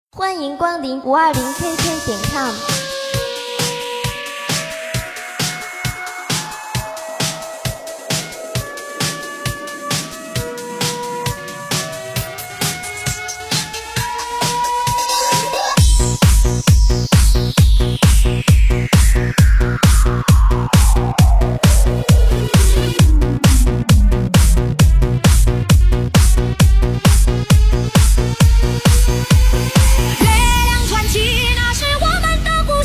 欢迎光临520KK.com。 月亮传奇，那是我们的故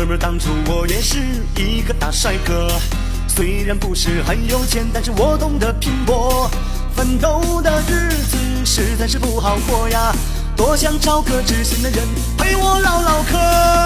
们当初我也是一个大帅哥，虽然不是很有钱，但是我懂得拼搏，奋斗的日子实在是不好过呀，多想找个知心的人陪我唠唠嗑。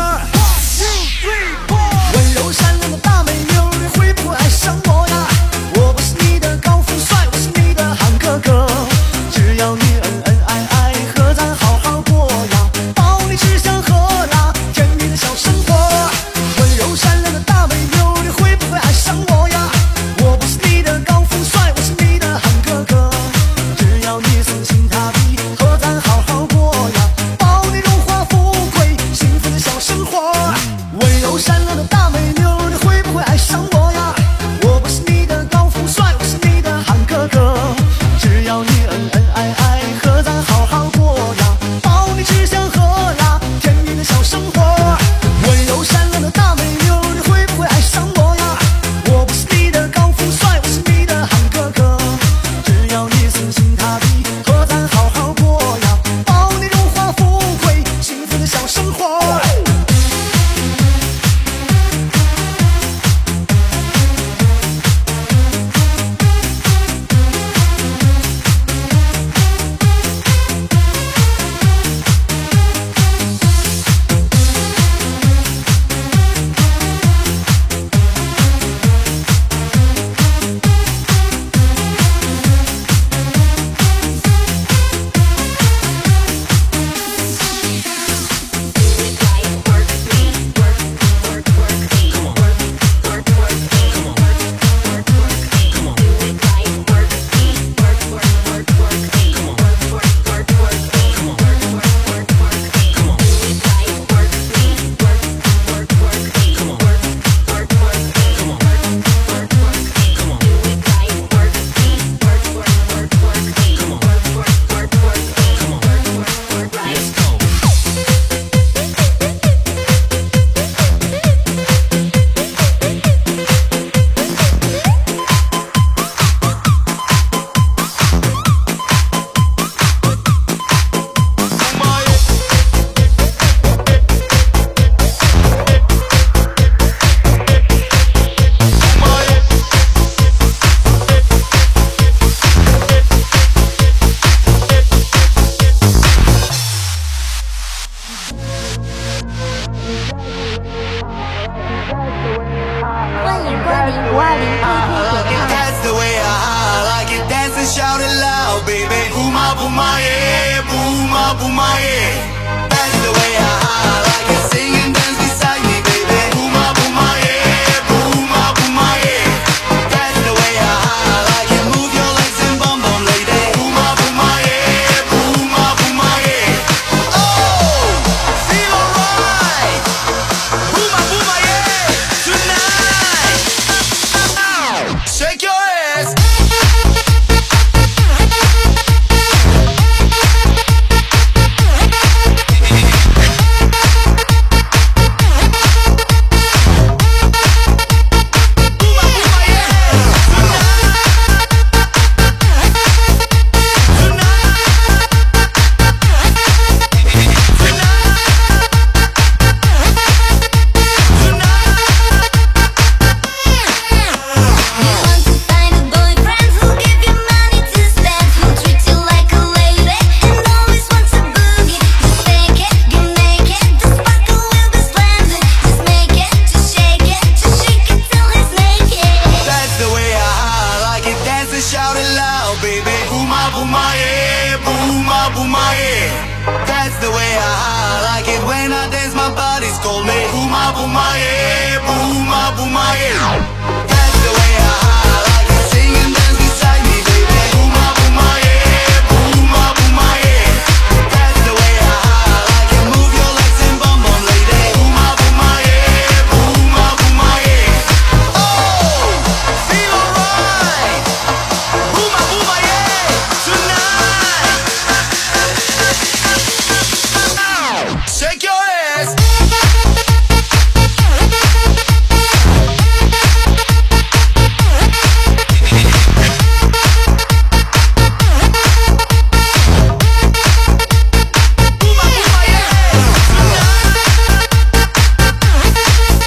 温柔善良的大美妞，你会不会爱上我呀？我不是你的高富帅，我是你的韩哥哥，只要你恩恩爱爱，和咱好好过呀，包你吃香喝辣，甜蜜的小生活。温柔善良的大美妞，你会不会爱上我呀？我不是你的高富帅，我是你的韩哥哥，只要你死心塌地，和咱好好过呀，包你荣华富贵，幸福的小生活。温柔善良的大美妞，你会不会爱上我呀？我不是你的高富帅，我是你的韩哥哥，只要你恩恩爱爱，和咱好好过呀，包你吃香喝辣，甜蜜的小生活。温柔善良的大美妞，你会不会爱上我呀？我不是你的高富帅，我是你的韩哥哥，只要你死心塌地，和咱好好过呀，包你荣华富贵，幸福的小生活。 欢迎光临520KK Shake your ass. That's the way I like it. When I dance, my body's called me. Booma, booma, yeah. Booma, booma, yeah. That's the way I like it. Sing and dance beside me, baby. Booma, booma, yeah. Booma, booma, yeah. That's the way I like it. Move your legs and bum bum, lady. Booma, booma, yeah. Booma, booma, yeah. Oh, feel alright. Booma, booma, yeah. Tonight. Shake your ass. Booma, booma, yeah.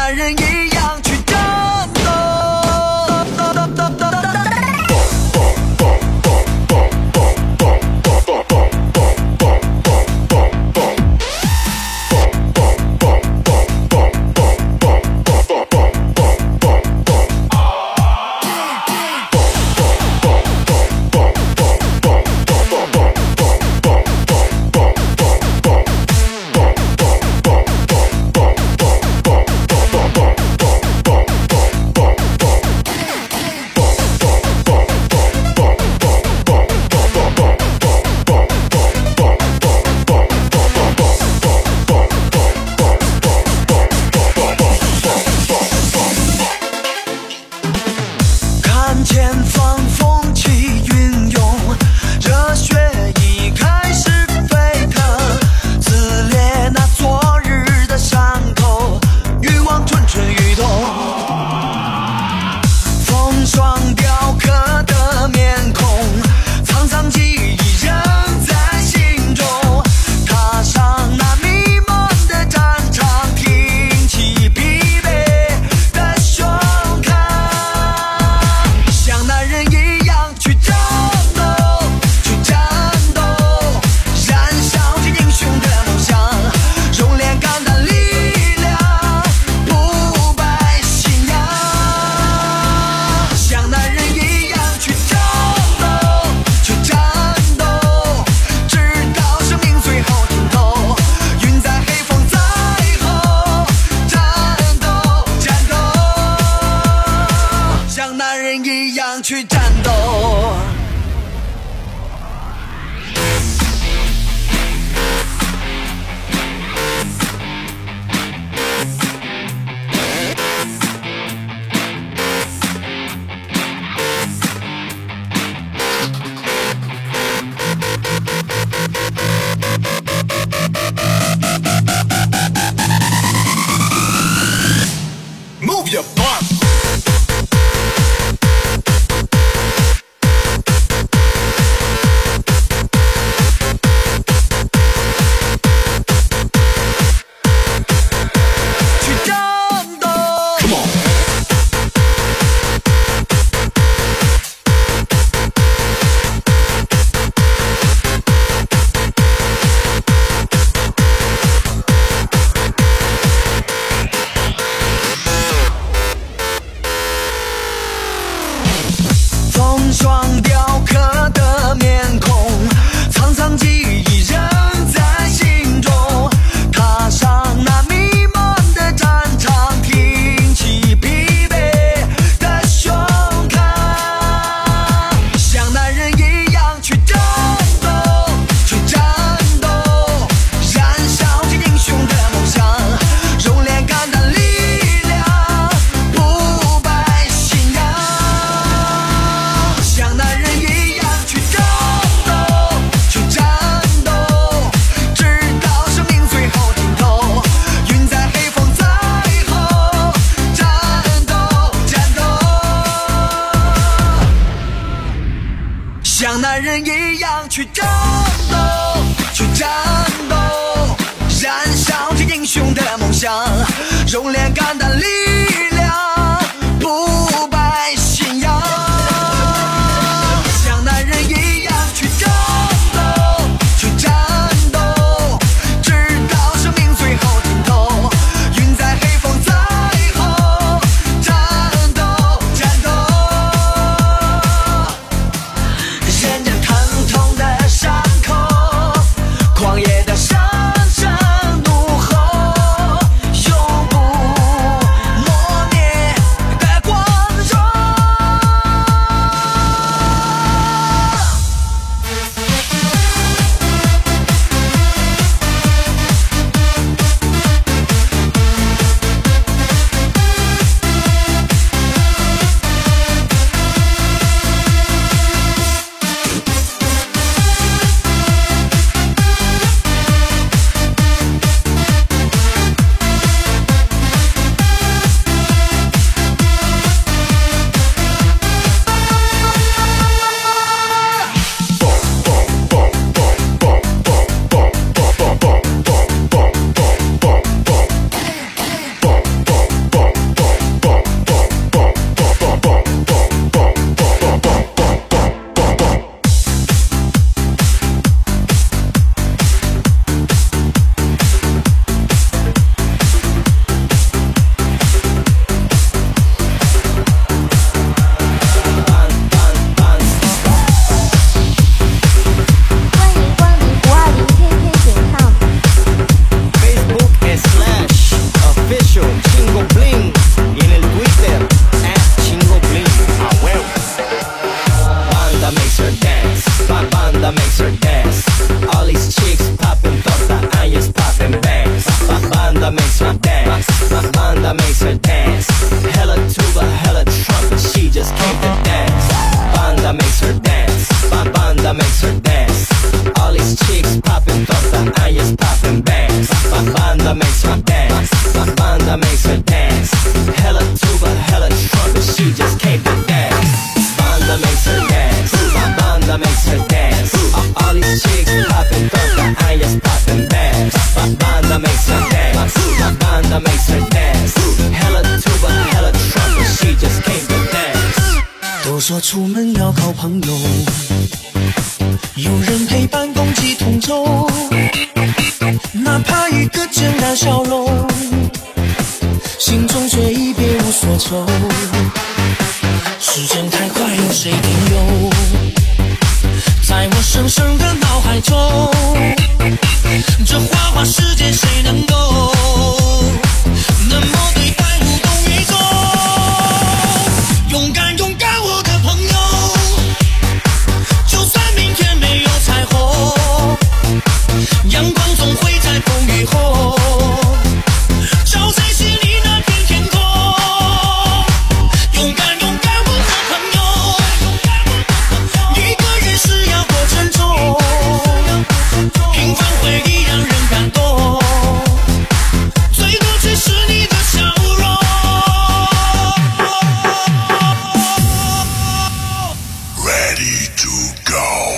男人一样去战斗。前方风起云涌，热血已开始沸腾，撕裂那昨日的伤口，欲望蠢蠢欲动。风霜雕刻的面孔，沧桑记忆仍在心中。踏上那迷茫的战场，挺起疲惫的胸膛。像男人一样去战斗，去战斗，燃烧着英雄的梦想，用脸肝胆力量，不败信仰。像男人一样去战斗，去战斗，直到生命最后尽头，云在黑风在后，战斗，战斗。像男人一样去战斗。Move your butt.风霜雕刻的面孔，沧桑记忆仍在心中。踏上那迷茫的战场，挺起疲惫的胸膛。像男人一样去战斗，去战斗，燃烧着英雄的梦想，用脸肝胆力量，不败信仰。像男人一样去战斗，去战斗，直到生命最后尽头，云在黑风在后，战斗，战斗。像男人一样去战斗，去战斗，燃烧着英雄的梦想，用脸肝胆力量，不败信仰。像男人一样去战斗，去战斗，直到生命最后尽头，云在黑风在后，战斗，战斗。忍着疼痛的伤口，狂野的声声怒吼，永不 banda makes her dance. All these chicks popping torta and yes popping bangs. Banda makes her dance. Banda makes her dance. Hella tuba, hella trumpet, she just came to dance. Banda makes her dance. Banda makes her dance. All these chicks popping torta and yes popping bangs. Banda makes her dance. Banda makes her dance. Hella tuba, hella trumpet, she just came to dance. Banda makes her dance. Banda makes her dance. All these chicks popping torta and yes popping bangs. Banda makes her dance. Banda makes her dance. Hella tuba, hella trumpet, she just came to dance. 都说出门要靠朋友，有人陪伴共济同舟，哪怕一个简单笑容，心中却已别无所求。时间太快，有谁停留？在我深深的脑海中，这花花世界谁能够那么对待无动于衷？勇敢勇敢我的朋友，就算明天没有彩虹，阳光总会在风雨后照在心里那片天空。勇敢勇敢我的朋友，一个人是要多沉重，平凡回忆让人感动，最多只是你的笑容。 Ready to go.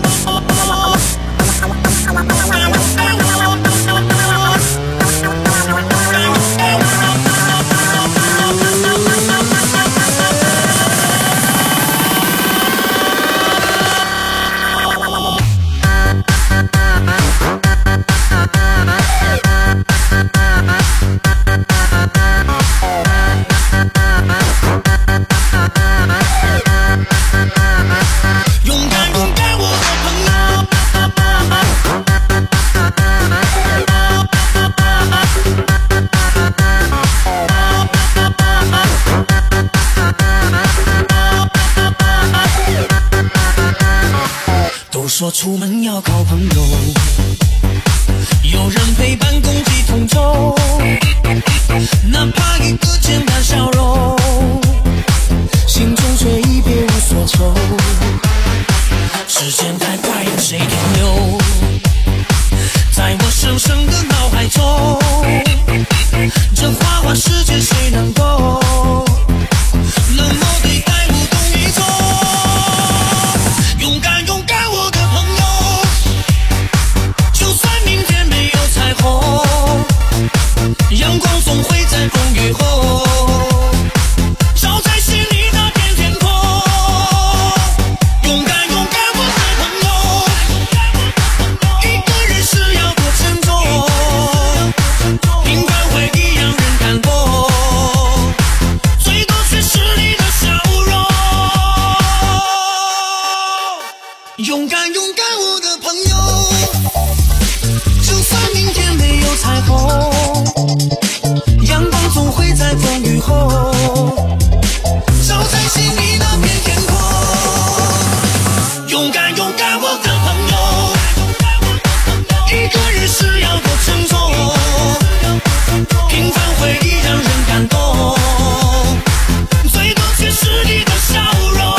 勇敢勇敢我的朋友，都说出门要靠朋友，有人陪伴共济同舟，哪怕一个简单笑容，心中却已别无所求。时间太快，有谁停留？在我深深的脑海中，这花花世界谁能够冷漠对待无动于衷？勇敢勇敢我的朋友，就算明天没有彩虹，阳光总会在风雨后照在心里那片天空。勇敢勇敢我的朋友，一个人是要多沉重，平凡回忆让人感动，最多却是你的笑容。勇敢勇敢我的朋友，就算明天没有彩虹，阳光总会在风雨后照在心里那片天空。勇敢勇敢我的朋友，一个人是要多沉重，平凡回忆让人感动，最多却是你的笑容。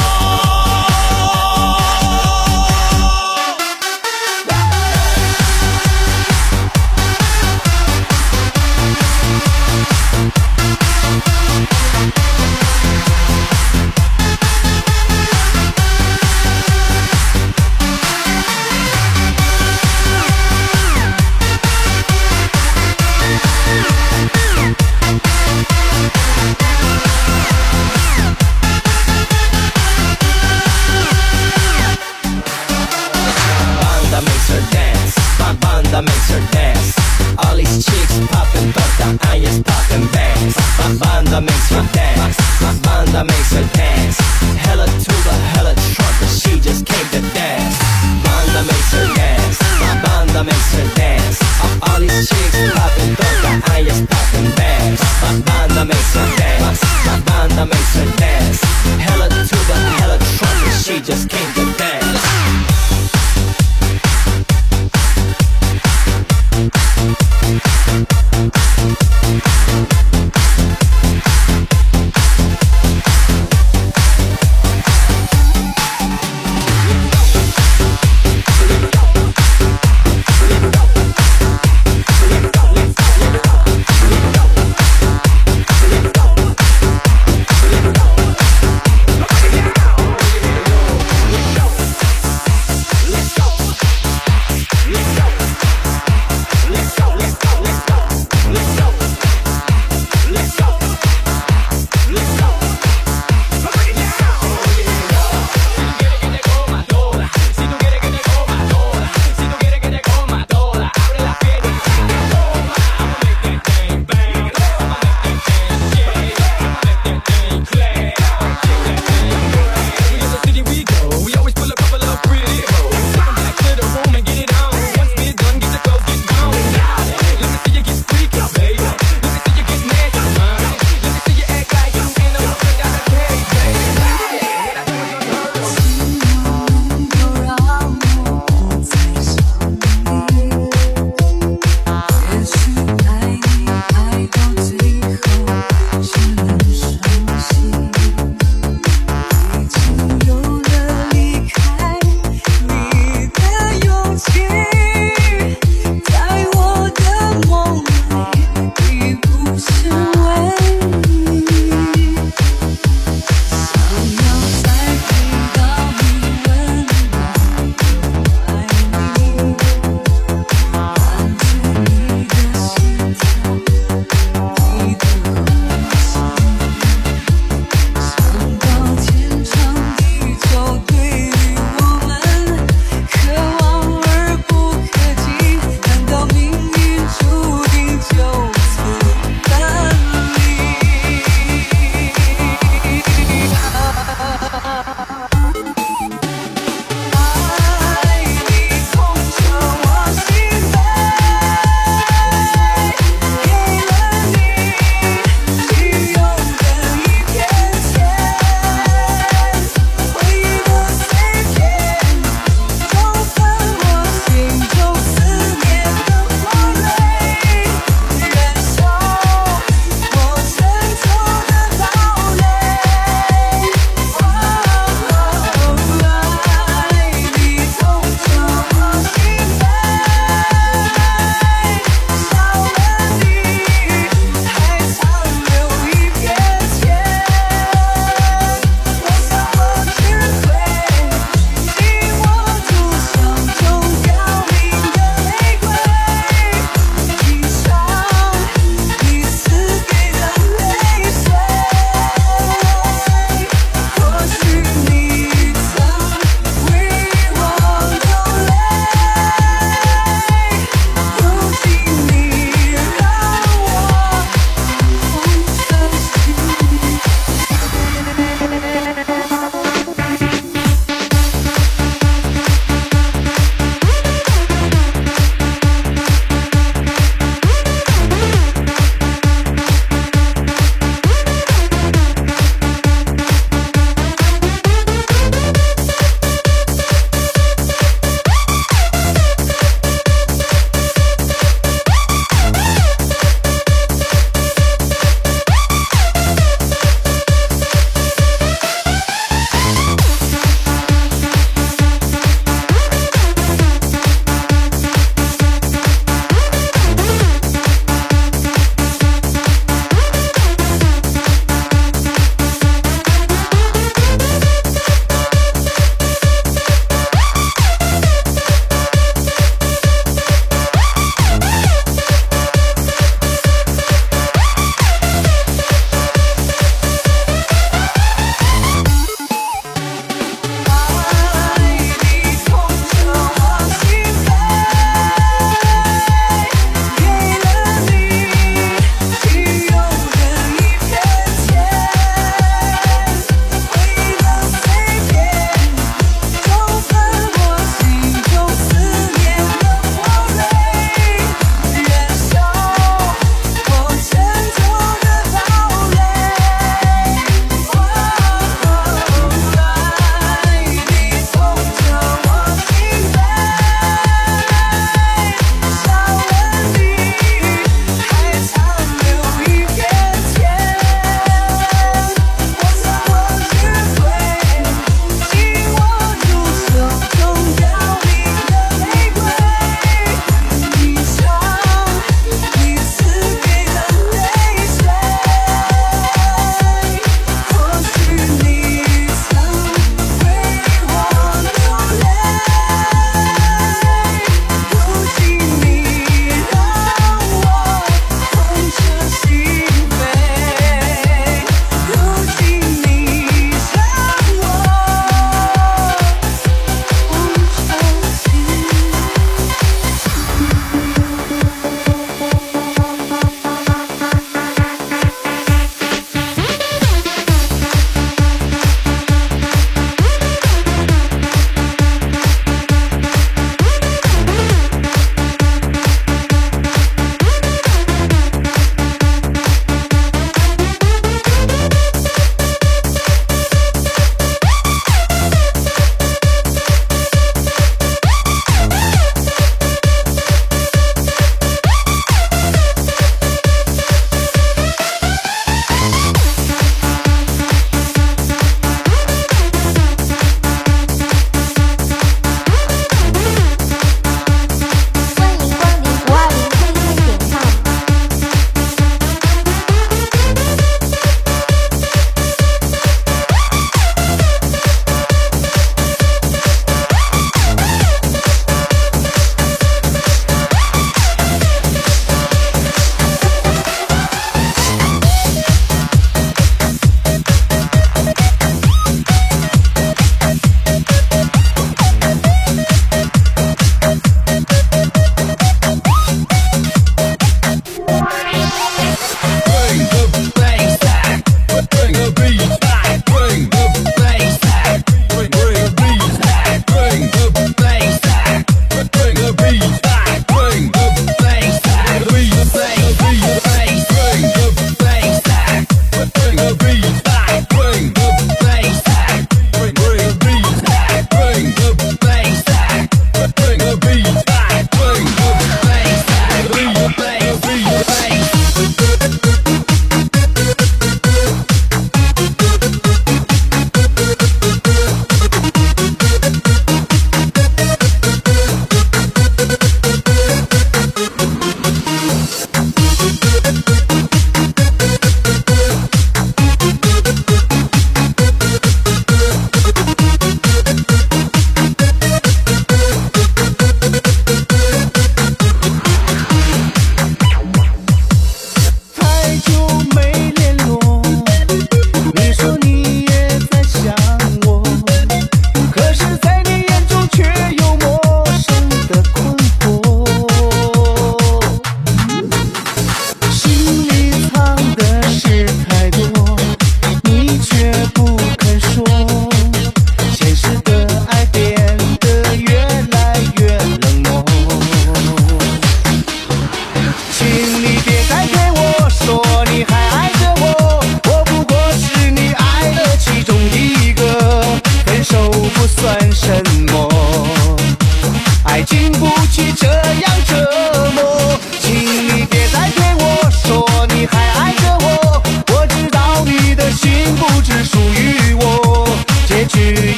Banda makes her dance. All these chicks popping torta and yes popping bangs. Banda makes her dance. Banda makes her dance. Hella tuba, hella trumpet, she just came to dance. Banda makes her dance. Banda makes her dance. All these chicks popping torta and yes popping bangs. Banda makes her dance. Banda makes her dance. Hella tuba, hella trumpet, she just came to dance.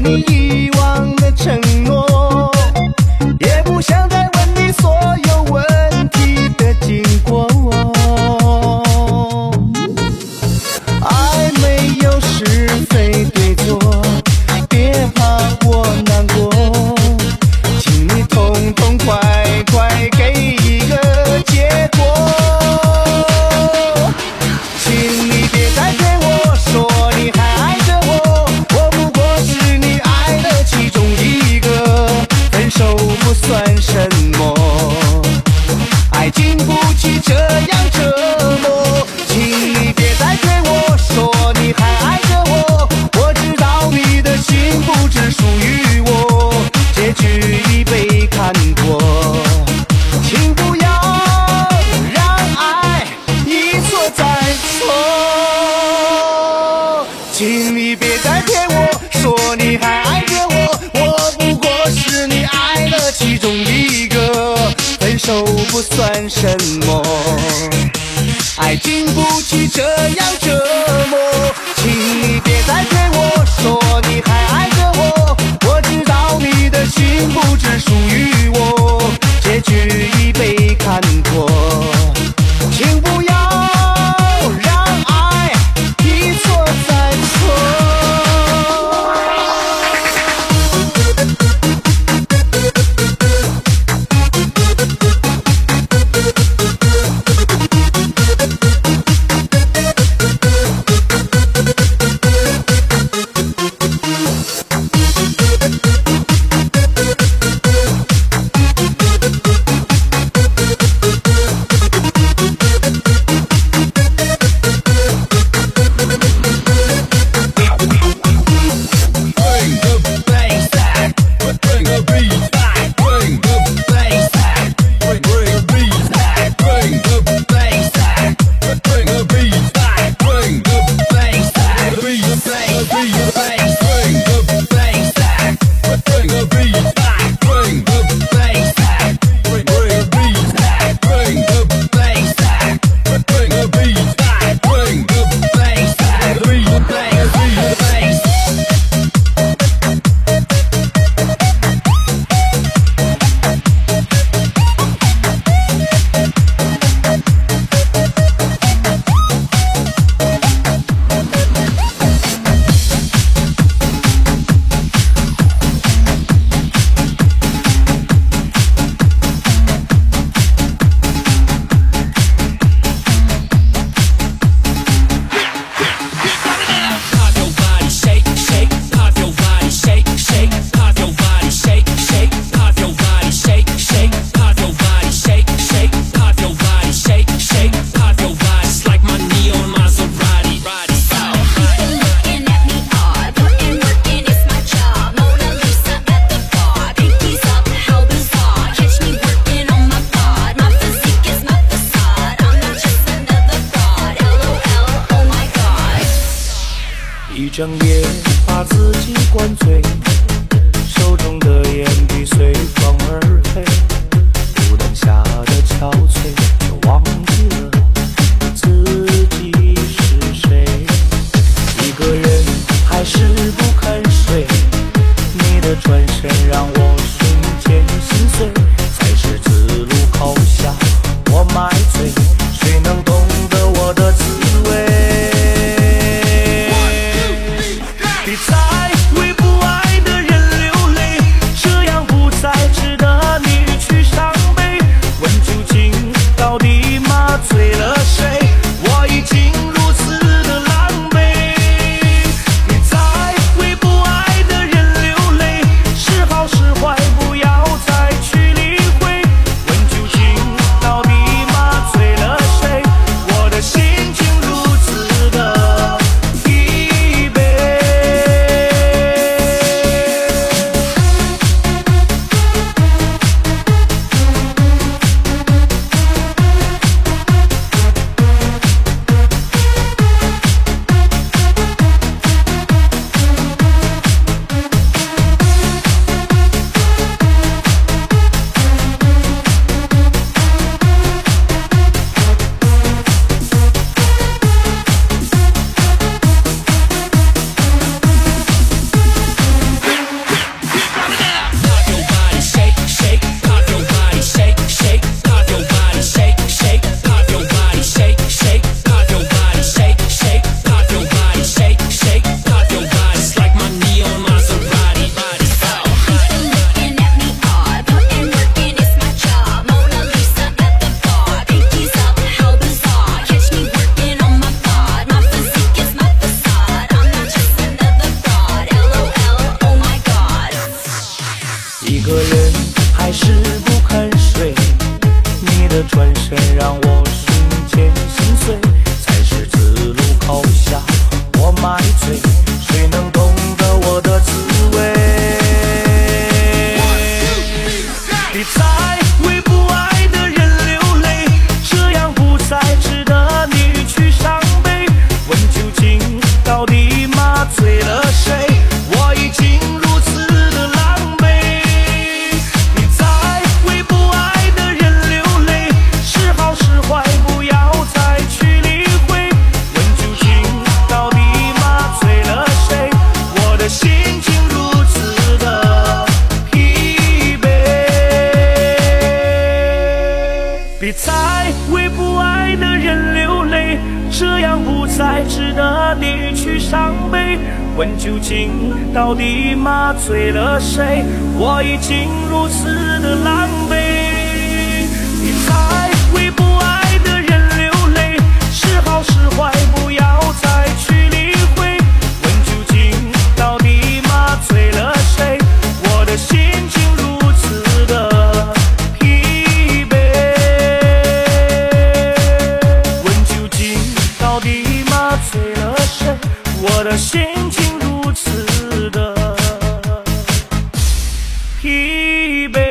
你遗忘的承诺，也不想再问你所有问题的经过。爱没有是非对错，别怕我难过，请你痛痛快快给一个结果。请你别再骗我说你还爱着我，我不过是你爱的其中一个，分手不算什么，爱经不起这样折磨。请你别再骗我说你还爱着我，我知道你的心不只属于我，结局已被看破。请不要让爱一错再错，请你别再骗我说你还爱着我，我不过是你爱的其中一个，分手不算什么，爱经不起这样折磨。请你别再骗我说你还爱着我，我知道你的心不只属于我，结局已被看破。请不要让爱一错再错。 一整夜把自己灌醉，手中的烟笔随风而飞，路灯下的憔悴，就忘记了自己是谁。一个人还是不肯睡，你的转身让我瞬间心碎，才十字路口下我买醉，谁能懂得我的滋味？别再为不爱的人流泪，这样不再值得你去伤悲。问究竟到底麻醉了谁？我已经如此的狼狈。别再为不爱的人流泪，是好是坏不要再去理会。问究竟到底麻问究竟到底麻醉了谁？我已经如此的狼狈。你才为不爱的人流泪，是好是坏不要再去理会。问究竟到底麻醉了谁？我的心情如此的疲惫。问究竟到底麻醉了谁？我的心情如此的疲惫。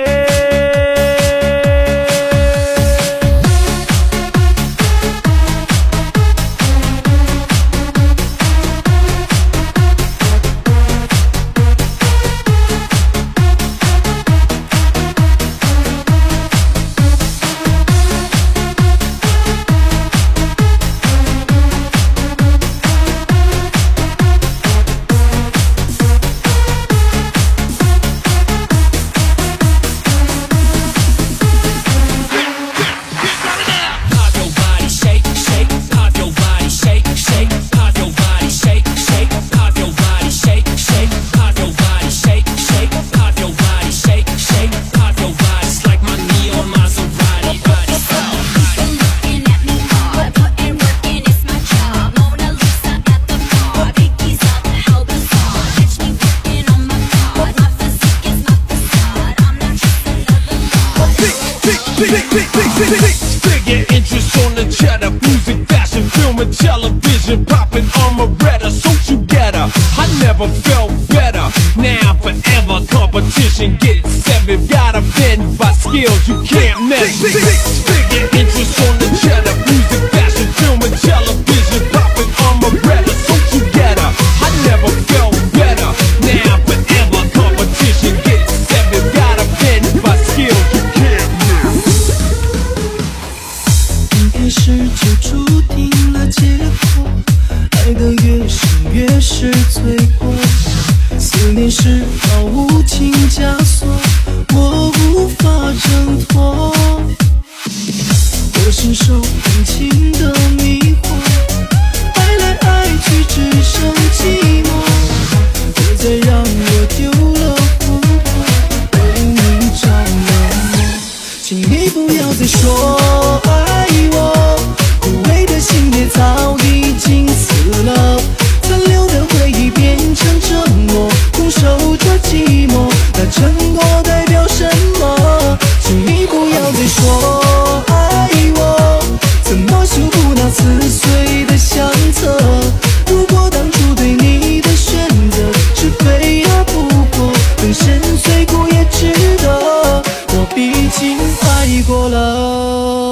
Figure interest on the cheddar, music, fashion, film and television, popping armoretta, so you get her. I never felt better, now forever competition gets seven. Got offended by skills you can't measure. Figure interest on the cheddar, music, fashion, film and television, popping armoretta, so you get her. I never felt better, now forever competition gets seven. Got offended by skills you can't measure. 应该是就注定了结果，爱得越深越是罪过，思念是道无情枷锁，我无法挣脱。我深受感情的迷惑，爱来爱去只剩寂寞，别再让我丢了魂魄，为你着了魔，请你不要再说爱我，枯萎的心也早已经死了，残留的回忆变成折磨，空守着寂寞，那承诺代表什么？请你不要再说爱我，怎么修补那撕碎的相册？如果当初对你的选择是非而不过，更深邃苦也值得，我毕竟爱过了。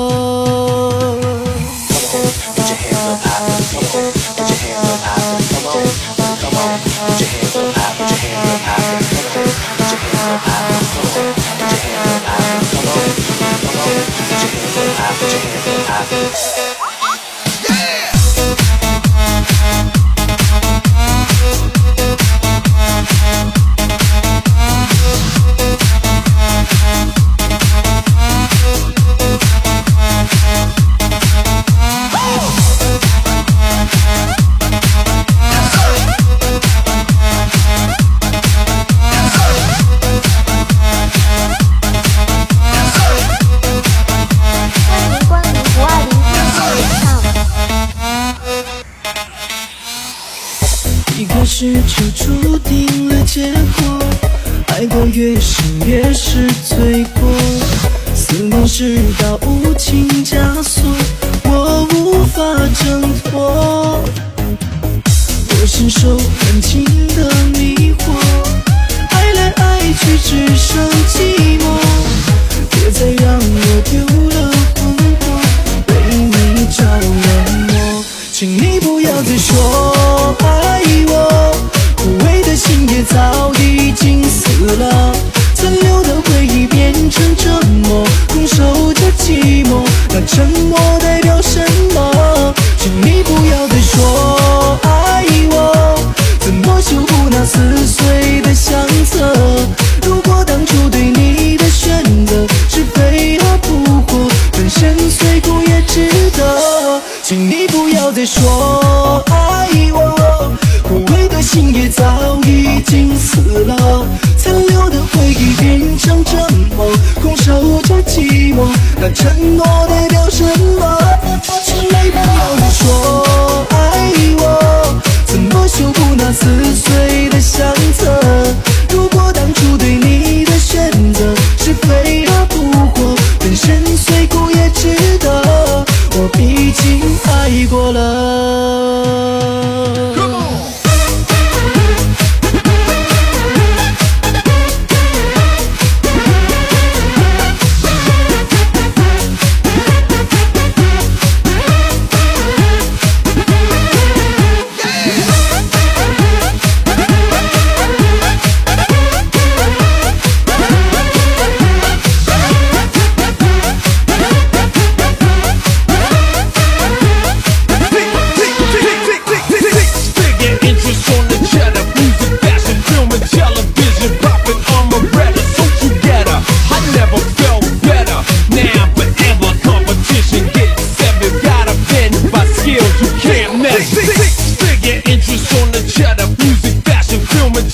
一开始就注定了结果，爱得越深越是罪过，思念是道无情枷锁，我无法挣脱。我深受感情的迷惑，爱来爱去只剩寂寞，别再让我丢了魂魄，为你着了魔，请你不要再说爱我，枯萎的心也早已经死了，残留的回忆变成折磨，空守着寂寞，那沉默代表什么？请你不要再说爱我，怎么修补那撕碎的相册？如果当初对你的选择是非而不过，更深邃苦也值得，请你不要再说爱我，枯萎的心也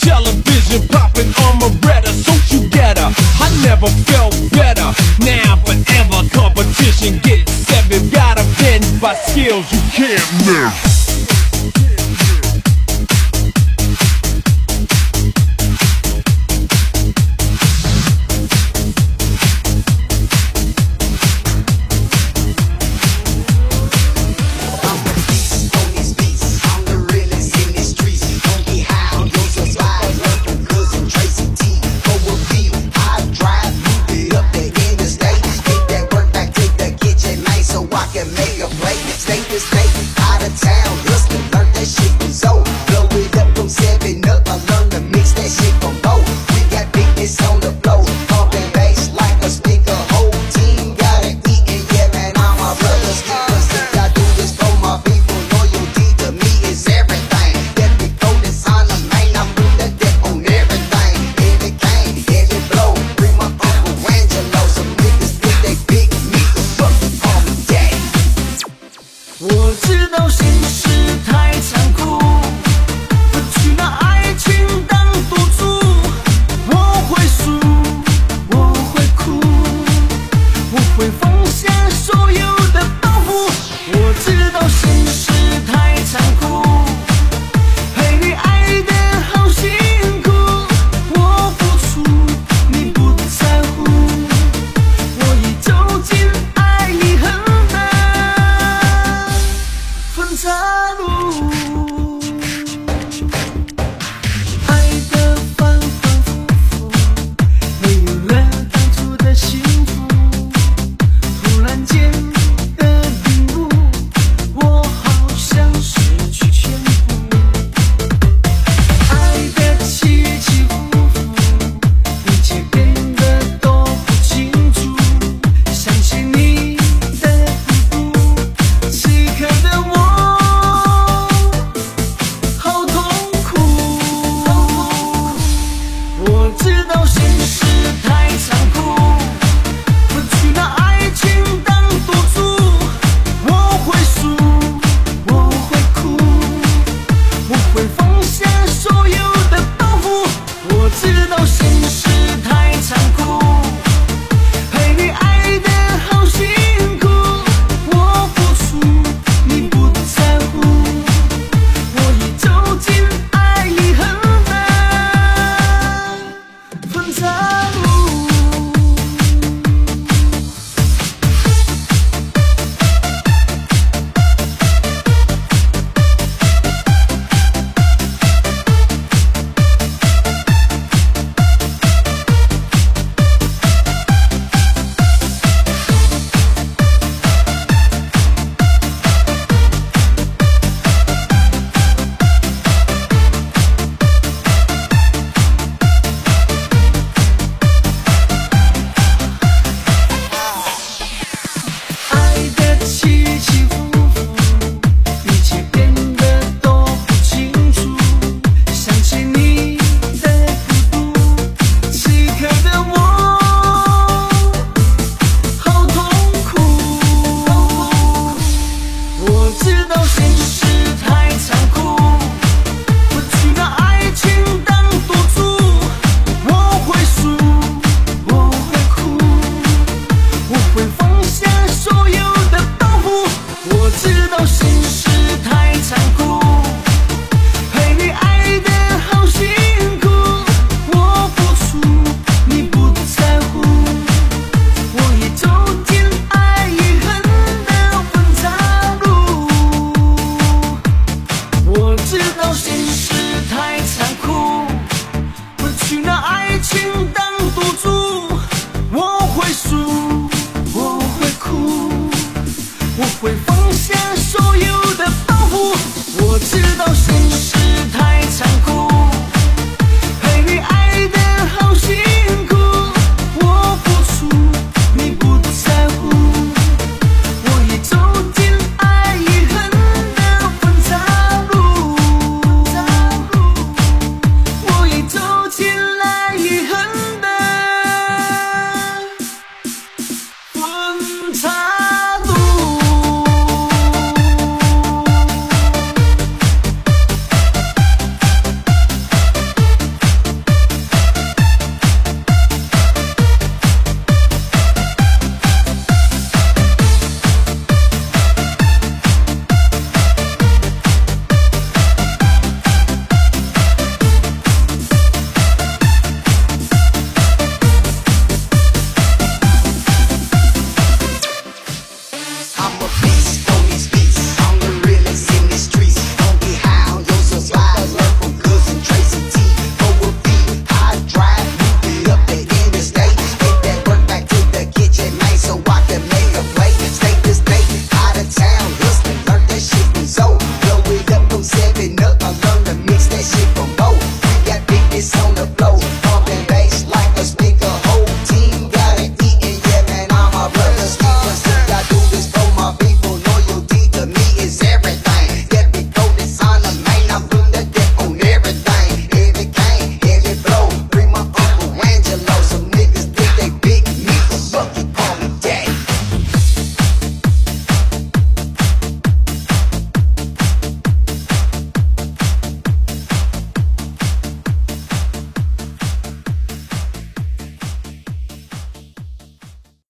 television, popping armoretta, so you get her. I never felt better. Now forever competition gets seven. Gotta bend by skills you can't miss.